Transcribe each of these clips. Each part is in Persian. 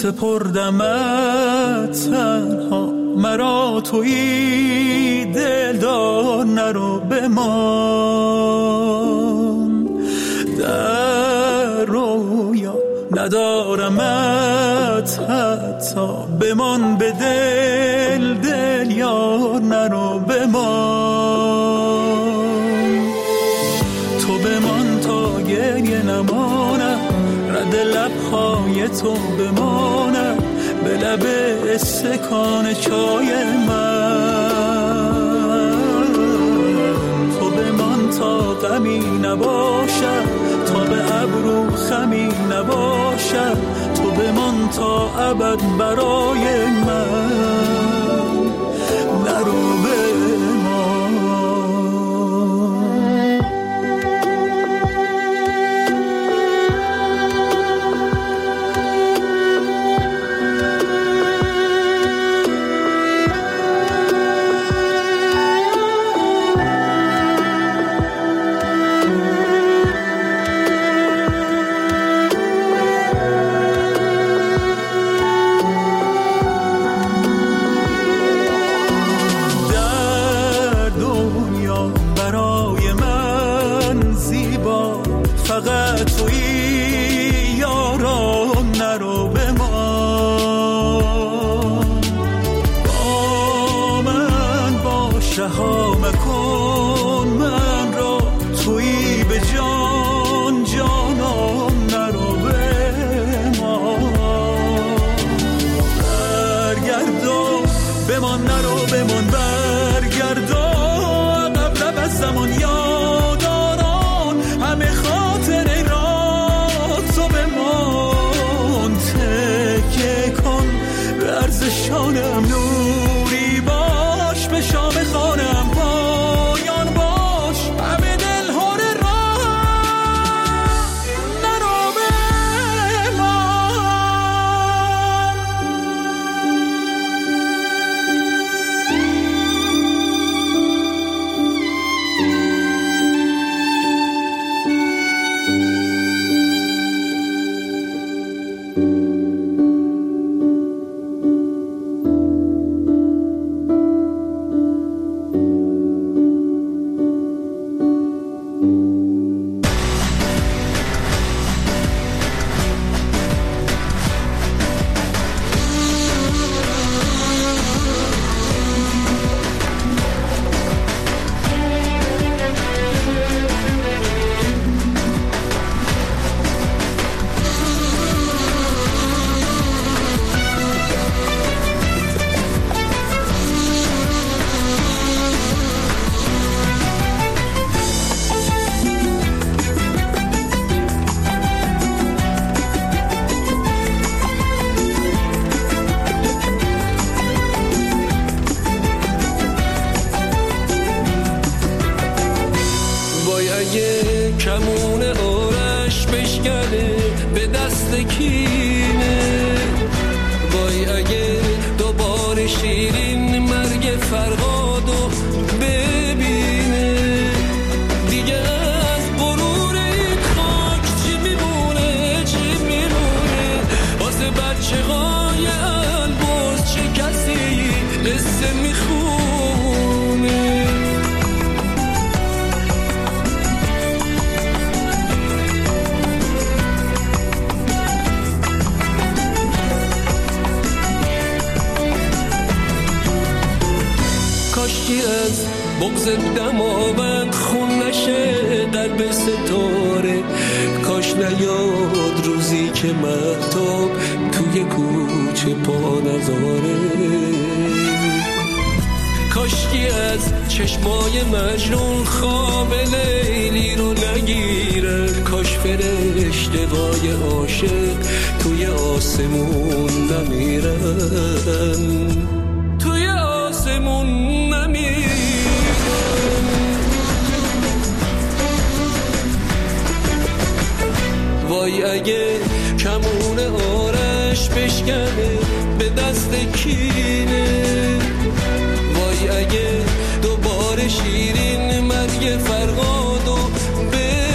سپردمت تنها، مرا تویی دلدار نرو بمان. در رویا ندارمت حتی، بمان به دل دل یار نرو بمان. تو بمان تا گریه نمانم، رد لبهای تو بمانم به لب استکان چای من. تو بمان تا غمی نباشد، تا به ابرو خمی نباشد، تو بمان تا ابد برای من نرو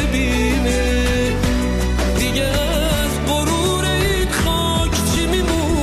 دیگه از غرور این خاک چی میمونه؟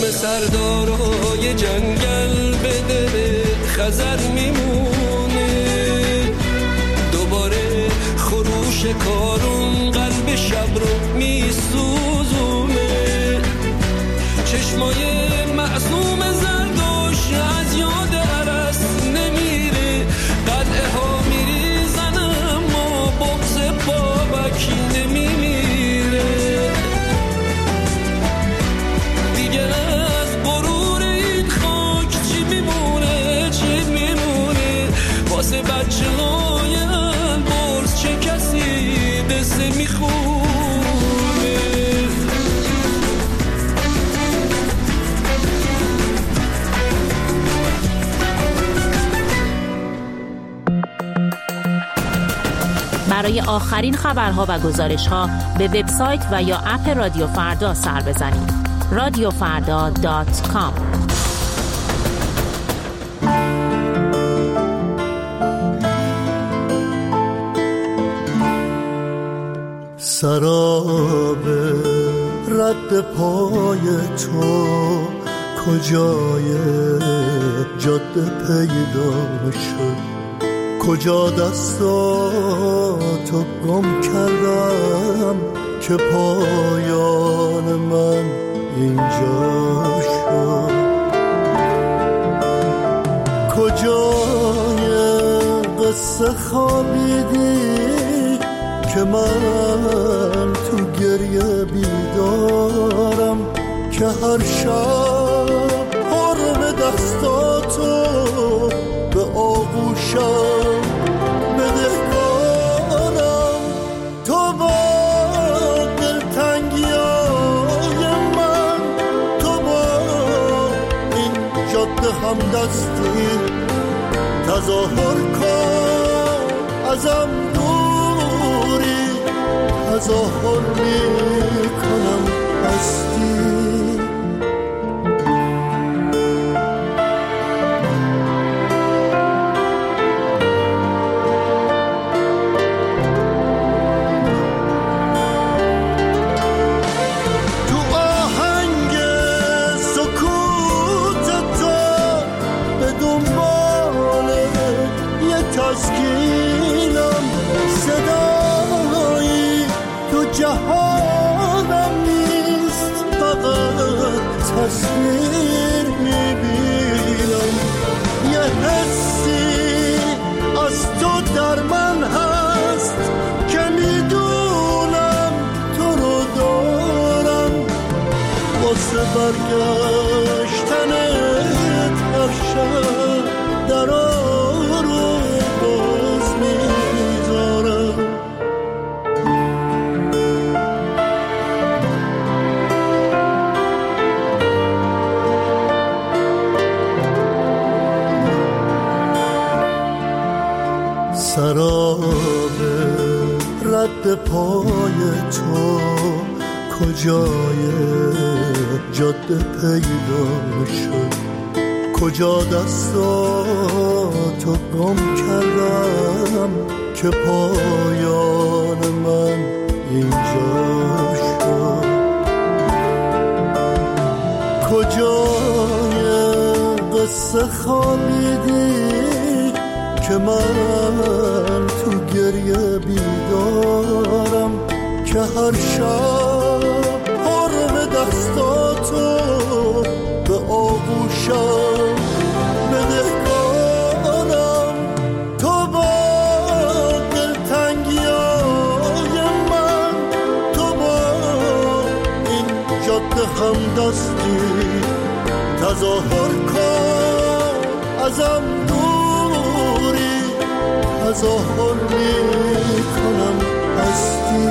اسم سردارای جنگل به دل خزر میمونه، دوباره خروش کارون قلب شب رو میسوزونه، چشمای معصوم زردوش از یاد عرس نمیره، قلعه ها میریزن اما بغض بابک نمیمیره، دیگه از غرور این خاک چی میمونه، چی میمونه واسه بچه های البرز، چه کسی قصه میخونه. برای آخرین خبرها و گزارش‌ها به وبسایت و یا اپ رادیو فردا سر بزنید. radiofrda.com. سراب رد پای تو کجای جاده پیدا شد، کجا دستاتو گم کردم که پایان من اینجا شد، کجای قصه خوابیدی که من تو گریه بیدارم، که هر شب حرم دستاتو به آغوشم بدهکارم، تو با دلتنگیای من، تو با این جاده همدستی تظاهر کن، ازم دوری تظاهر میکنم هستی. تسکینم صدایی تو جهانم نیست، فقط تصویر میبینم، یه حسی از تو در من هست که میدونم تو رو دارم، واسه برگشتنت هر شب درا سراب رد پای تو کجای جاده پیدا شد، کجا دستاتو گم کردم که پایان من اینجا شد، کجای قصه خوابیدی که من تو گریه بیدارم، که هر شب حرم دستاتو به آغوشم بدهکارم، تو با دلتنگیای من، تو با این جاده همدستی تظاهر کن، ازم تظاهر میکنم هستی.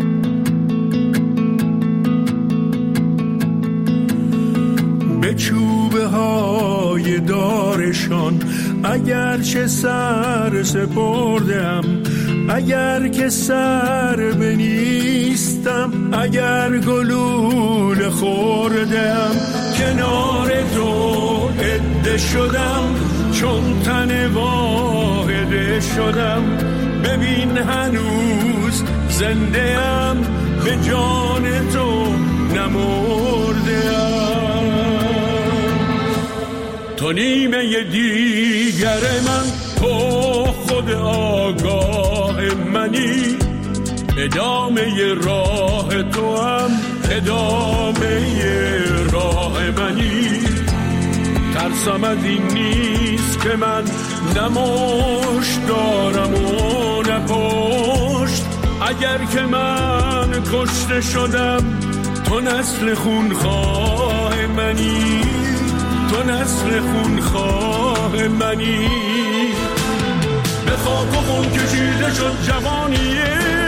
بچو های دارشان. اگر چه سر سپردم، اگر که سر بنیستم، اگر گلول خوردم، کنار تو عده شدم، چون تن واحده شدم. ببین هنوز زنده ام، به جان تو نمرده ام. تو نیمه دیگر من، تو خود آگاه منی، ادامه راه تو هم ادامه راه منی. ترسم از این نیست که من نمشت دارم و نپشت. اگر که من کشته شدم، تو نسل خونخواه منی، تو نسل خونخواه منی. به خاک و خون کشیده شد جوانی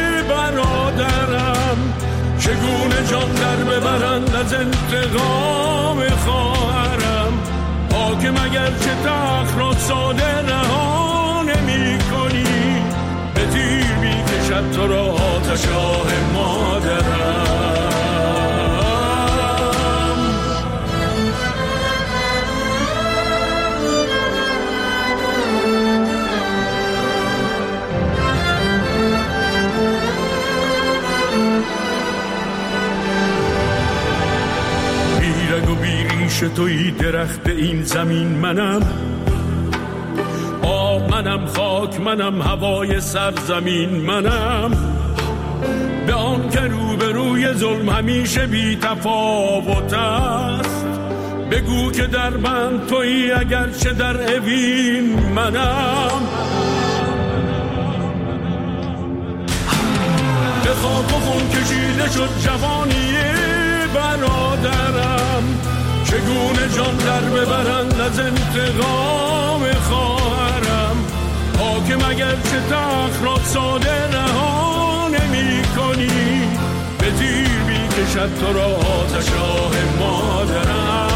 برادرم، چگونه جان در ببرند از انتقام خواهرم. حاکم اگر چه تخت را ساده رها نمی کنی، به تیر می کشد تو را آتش آه مادرم. بیرگ و بیریش توی درخت این زمین منم، آب منم، خاک منم، هوای سرزمین منم. به آن که روبروی ظلم همیشه بی تفاوت است، بگو که در من تویی اگرچه در اوین منم. به خاک و خون کشیده شد جوانی برادرم، چگونه جان در ببرند از انتقام خواهرم. حاکم اگر چه تخت را ساده رها نمی کنی، به تیر می کشد تو را آتش آه مادرم.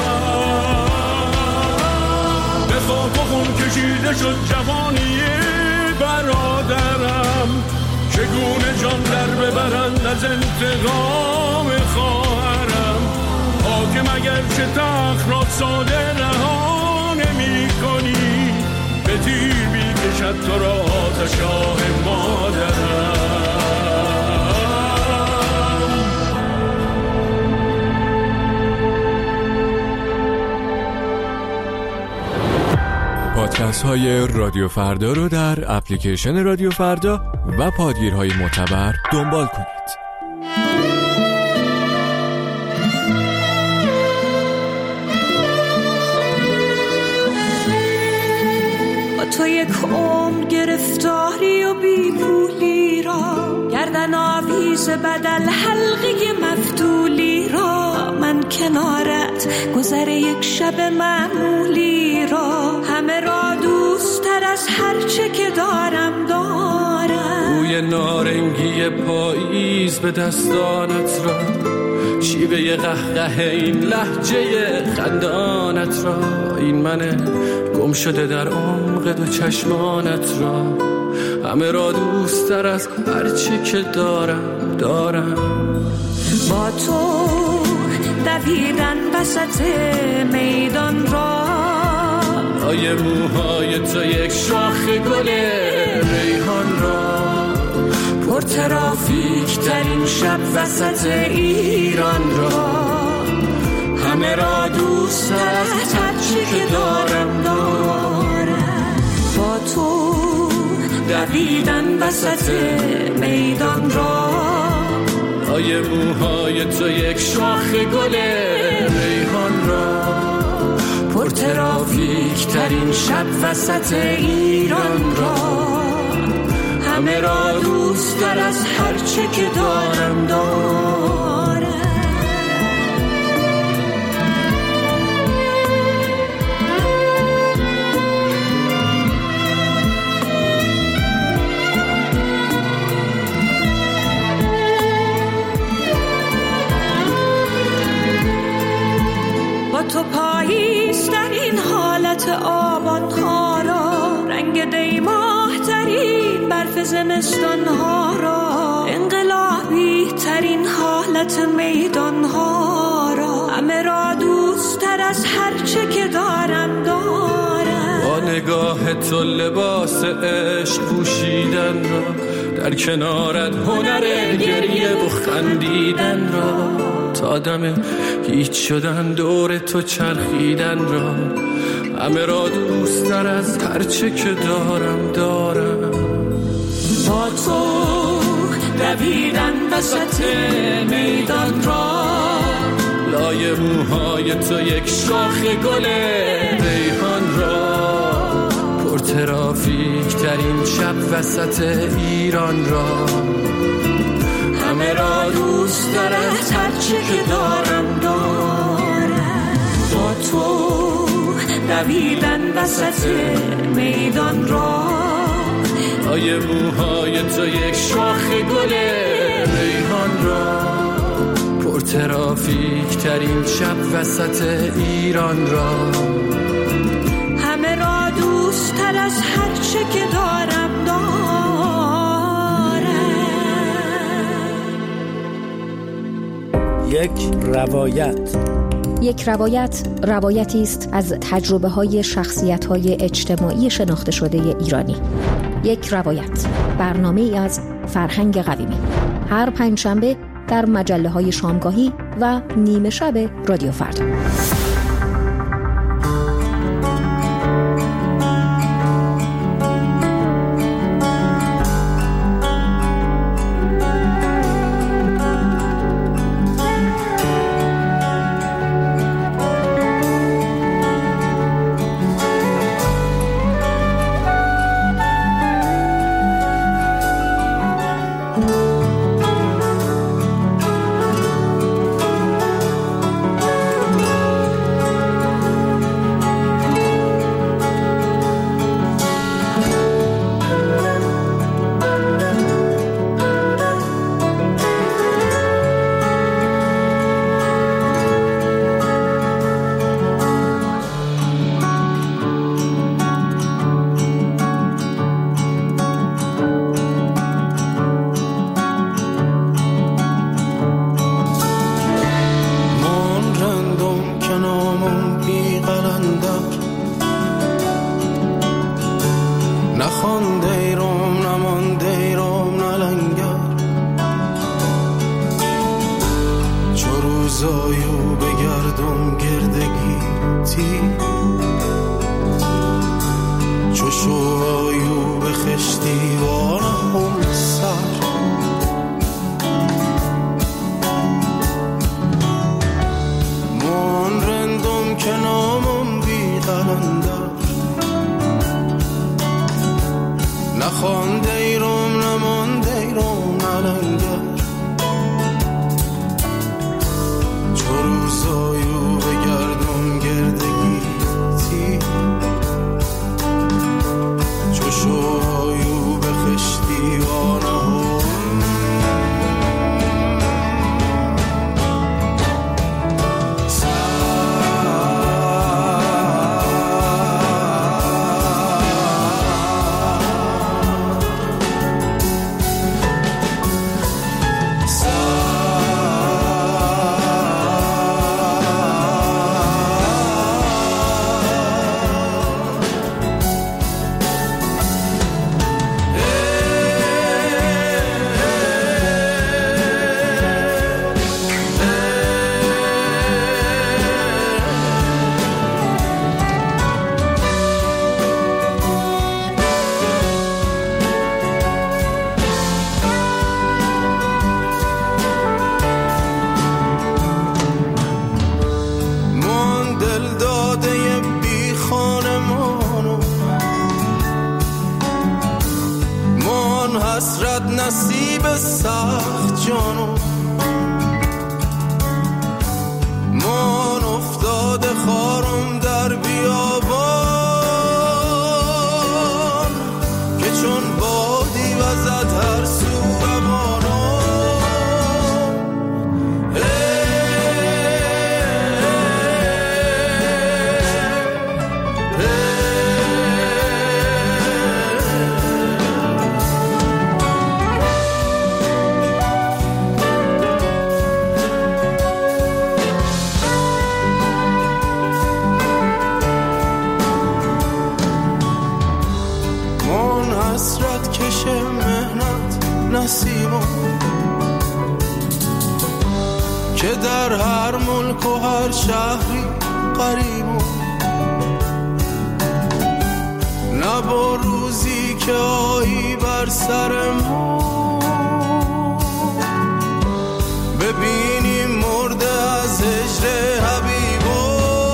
به خاک و خون کشیده شد جوانی برادرم، چگونه جان در ببرند از انتقام خواهرم. حاکم اگر چه تخت را ساده رها نمی کنی، به تیر می کشد تو را آتش آه مادرم. پادکست های رادیو فردا رو در اپلیکیشن رادیو فردا و پادگیرهای معتبر دنبال کنید. تو یک عمر گرفتاری و بی پولی را، گردن آویز بدل حلقه مفتولی را. من کنارت گذر یک شب معمولی را، همه را دوست تر از هر چه که دارم دارم. بوی نارنگی پاییز به دستانت را، شیوه قهقه این لهجه خندانت را. این منه گم شده در عمق دو چشمانت را، همه را دوست تر از هر چی که دارم دارم. با تو دویدن وسط میدان را، آیه موهای تو یک شاخ گل ریحان را. پر ترافیک ترین شب وسط ایران را، همه را دوست تر از هر چی که دارم دارم. با تو دویدن وسط میدان را، آیه موهای تو یک شاخ گل ریحان را. پر ترافیک ترین شب وسط ایران را، همه را دوست تر از هر چه که دارم دارم. با تو پایین حالت آبانها را، رنگ دیماه ترین برف زمستانها را، انقلابی ترین حالت میدانها را، همه را دوست تر از هر چه که دارم دارم. با نگاه تو لباس عشق پوشیدن را، در کنارت هنر گریه و خندیدن را، تا دم هیچ شدن دور تو چرخیدن را، همه را دوست تر از هر چه که دارم. با تو دویدن وسط میدان را، لای موهای تو یک شاخ گل ریحان را، پر ترافیک ترین شب وسط ایران را، همه را دوست دارد هر چه که دارم. با تو دویدن وسط میدان را، لای موهای تو یک شاخ گل ریحان را، پر ترافیک ترین شب وسط ایران را، همه را دوست تر از هر چه که دارم یک روایت روایتی است از تجربه‌های شخصیت‌های اجتماعی شناخته شده ایرانی. یک روایت، برنامه‌ای از فرهنگ قویمی، هر پنجشنبه در مجله‌های شامگاهی و نیمه شب رادیو فردا. نصیب سخت جانو من افتاده خارم در بیابان که چون بادی وزد هر سو روانو در هر ملک و هر شهری قریبون، نه با روزی که آیی بر سر ما ببینیم مرده از هجر حبیبو.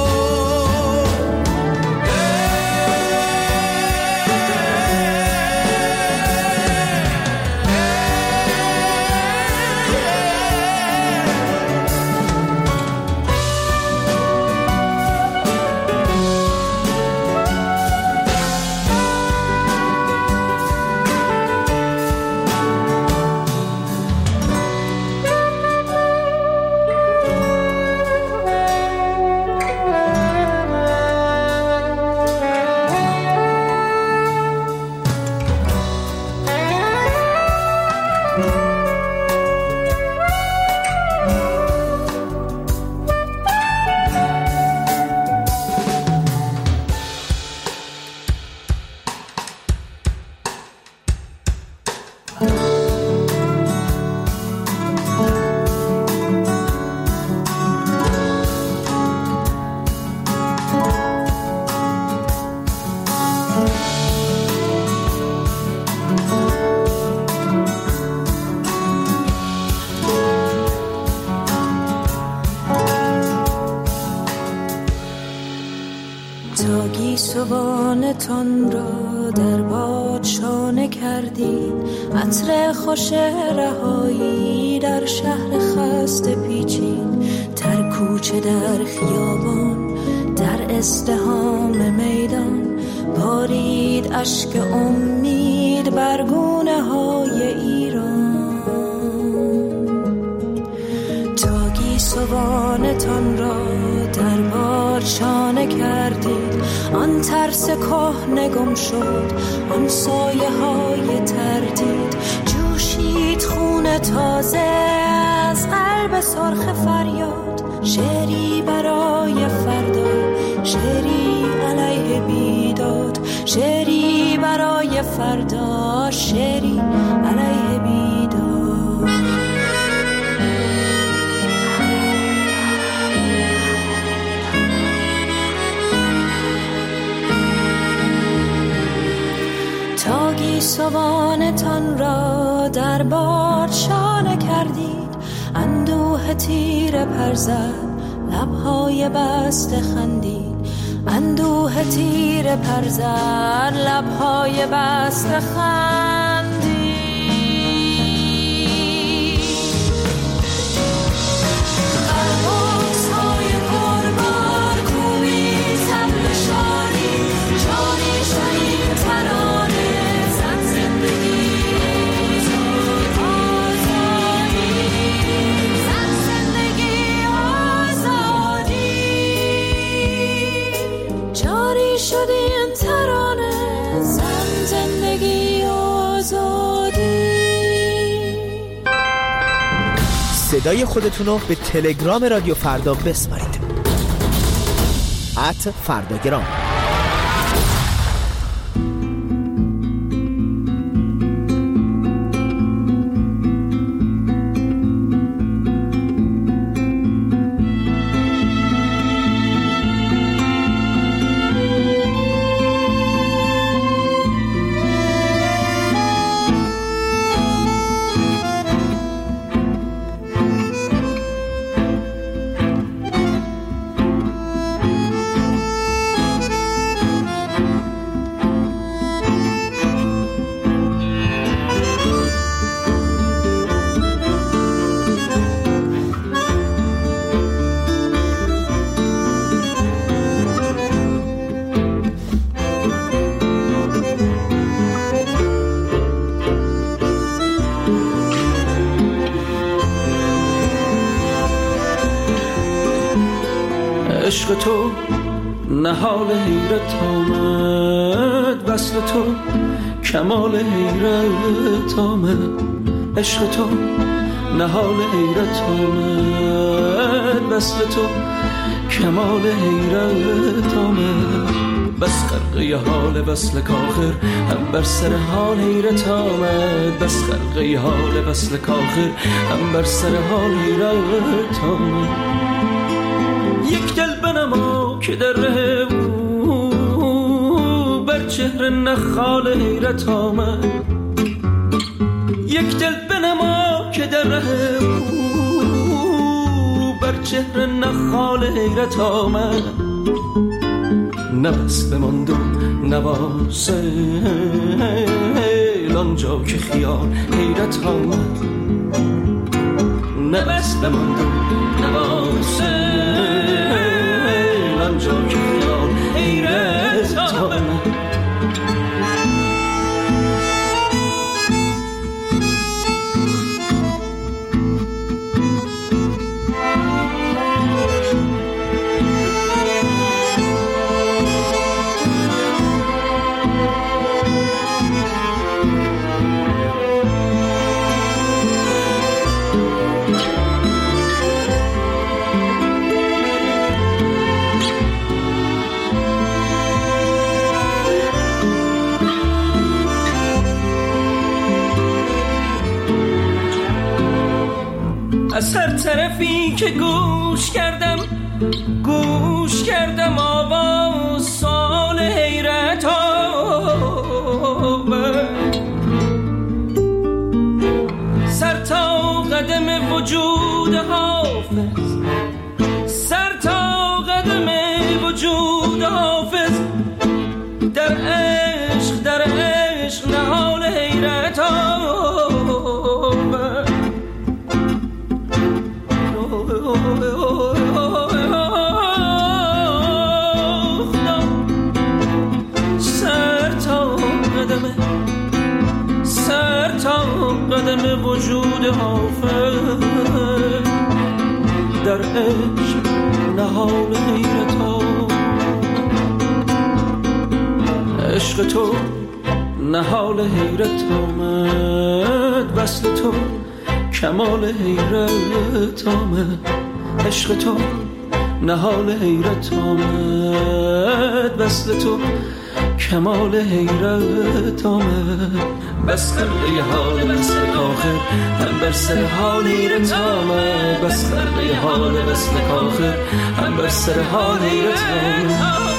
گیسوانتان را در باد شانه کردید، عطر خوش رهایی در شهر خسته پیچید، در کوچه در خیابان در ازدحام میدان بارید اشک امید بر گونه های ایران. تا گیسوانتان را در باد شانه کردید، آن ترس کهنه گم شد، آن سایه های تردید، جوشید خون تازه از قلب سرخ فریاد. شعری برای فردا، شعری علیه بیداد، شعری برای فردا، شعری علیه بیداد. تا گیسوانتان را در باد شانه کردید، اندوه تیر پر زد، لبهای بسته خندید، اندوه تیر پر زد، لبهای بسته خندید. خرباس های قربان کوبید طبل شادی، شادی شدیم ترانه زد زندگی آزادی، زد زندگی آزادی، جاری شدیم ترانه زد زندگی آزادی. صدای خودتون رو به تلگرام رادیو فردا بسپارید. @فرداگرام. عشق تو نهال حیرت آمد، وصل تو کمال حیرت آمد. عشق تو نهال حیرت آمد، وصل تو کمال حیرت آمد. بس غرقه خلقه حال وصل کاخر، هم بر سر حال حیرت آمد. بس خلقه حال وصل کاخر، هم بر سر حال حیرت آمد. یک دل بنما که در ره او بر چهره نخال حیرت آمد. یک دل بنما که در ره او بر چهره نخال حیرت آمد. نفس بماند و نواسل آنجا که خیال حیرت آمد. نفس بماند و نواسل آنجا که خیال حیرت آمد. از هر طرفی که گوش کردم آواز سال حیرت آمد. سر تا قدم وجود حافظ، سر تا قدم وجود حافظ، در عشق نهال حیرت آمد. سر تا قدم وجود حافظ، در عشق نهال حیرت آمد. عشق تو نهال حیرت آمد، وصل تو کمال حیرت آمد. عشق تو نهال حیرت آمد، وصل تو کمال حیرت آمد. بس خلقه حال وصل کاخر، هم بر سر حال حیرت آمد. بس خلقه حال وصل کاخر، هم بر سر حال حیرت آمد.